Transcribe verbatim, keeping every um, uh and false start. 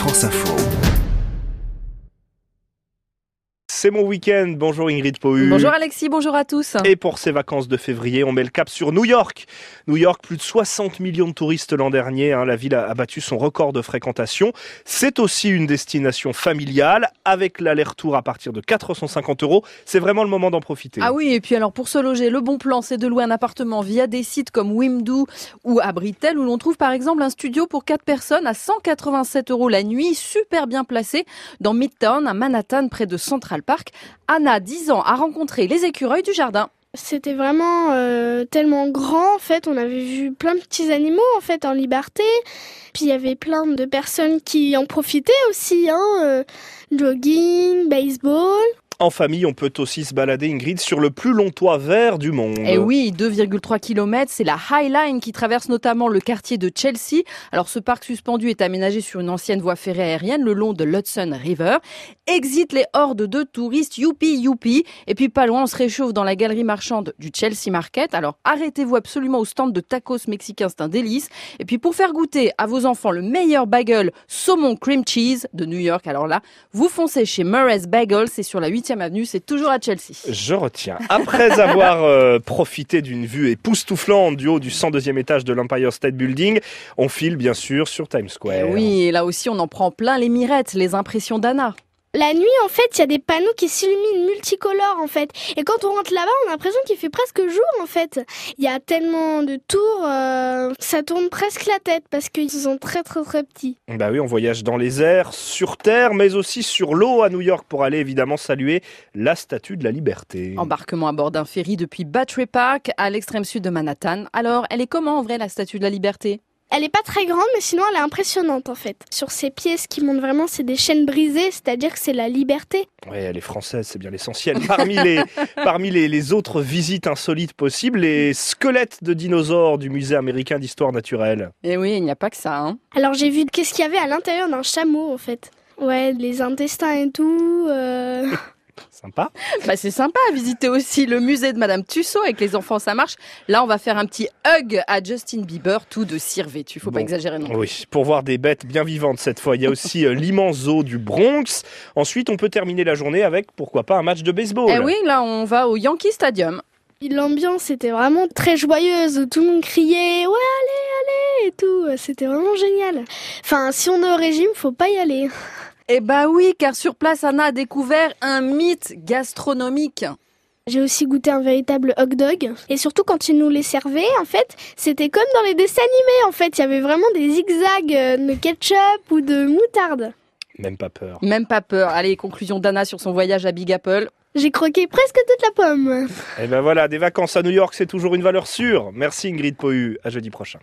France Info. C'est mon week-end. Bonjour Ingrid Pohu. Bonjour Alexis, bonjour à tous. Et pour ces vacances de février, on met le cap sur New York. New York, plus de soixante millions de touristes l'an dernier. Hein. La ville a battu son record de fréquentation. C'est aussi une destination familiale avec l'aller-retour à partir de quatre cent cinquante euros. C'est vraiment le moment d'en profiter. Ah oui, et puis alors pour se loger, le bon plan, c'est de louer un appartement via des sites comme Wimdu ou Abritel, où l'on trouve par exemple un studio pour quatre personnes à cent quatre-vingt-sept euros la nuit, super bien placé dans Midtown, à Manhattan, près de Central Park. Anna, dix ans, a rencontré les écureuils du jardin. C'était vraiment euh, tellement grand, en fait, on avait vu plein de petits animaux en fait en liberté. Puis il y avait plein de personnes qui en profitaient aussi, hein, euh, jogging, baseball. En famille, on peut aussi se balader, Ingrid, sur le plus long toit vert du monde. Et oui, deux virgule trois kilomètres, c'est la High Line qui traverse notamment le quartier de Chelsea. Alors ce parc suspendu est aménagé sur une ancienne voie ferrée aérienne le long de l'Hudson River. Exit les hordes de touristes, youpi youpi. Et puis pas loin, on se réchauffe dans la galerie marchande du Chelsea Market. Alors arrêtez-vous absolument au stand de tacos mexicains, c'est un délice. Et puis pour faire goûter à vos enfants le meilleur bagel saumon cream cheese de New York, alors là, vous foncez chez Murray's Bagel, c'est sur la huitième avenue, c'est toujours à Chelsea. Je retiens. Après avoir euh, profité d'une vue époustouflante du haut du cent deuxième étage de l'Empire State Building, on file bien sûr sur Times Square. Et oui, et là aussi on en prend plein les mirettes, les impressions d'Anna. La nuit, en fait, il y a des panneaux qui s'illuminent multicolores, en fait. Et quand on rentre là-bas, on a l'impression qu'il fait presque jour, en fait. Il y a tellement de tours, euh, ça tourne presque la tête parce qu'ils sont très, très, très petits. Bah oui, on voyage dans les airs, sur terre, mais aussi sur l'eau à New York pour aller évidemment saluer la Statue de la Liberté. Embarquement à bord d'un ferry depuis Battery Park, à l'extrême sud de Manhattan. Alors, elle est comment en vrai, la Statue de la Liberté ? Elle est pas très grande, mais sinon elle est impressionnante en fait. Sur ses pieds, ce qui montre vraiment, c'est des chaînes brisées, c'est-à-dire que c'est la liberté. Oui, elle est française, c'est bien l'essentiel. Parmi les, parmi les, les autres visites insolites possibles, les squelettes de dinosaures du Musée américain d'histoire naturelle. Et oui, il n'y a pas que ça, hein. Alors j'ai vu qu'est-ce qu'il y avait à l'intérieur d'un chameau en fait. Ouais, les intestins et tout... Euh... Sympa. Bah c'est sympa à visiter aussi le musée de Madame Tussaud avec les enfants, ça marche. Là, on va faire un petit hug à Justin Bieber, tout de cire vêtue. Faut bon, pas exagérer non plus. Oui, pour voir des bêtes bien vivantes cette fois. Il y a aussi euh, l'immense zoo du Bronx. Ensuite, on peut terminer la journée avec, pourquoi pas, un match de baseball. Eh oui, là, on va au Yankee Stadium. L'ambiance était vraiment très joyeuse. Tout le monde criait « Ouais, allez, allez !» et tout. C'était vraiment génial. Enfin, si on est au régime, faut pas y aller. Eh bah oui, car sur place, Anna a découvert un mythe gastronomique. J'ai aussi goûté un véritable hot dog. Et surtout, quand ils nous les servaient, en fait, c'était comme dans les dessins animés. En fait, il y avait vraiment des zigzags de ketchup ou de moutarde. Même pas peur. Même pas peur. Allez, conclusion d'Anna sur son voyage à Big Apple. J'ai croqué presque toute la pomme. Et ben voilà, des vacances à New York, c'est toujours une valeur sûre. Merci Ingrid Pohu, à jeudi prochain.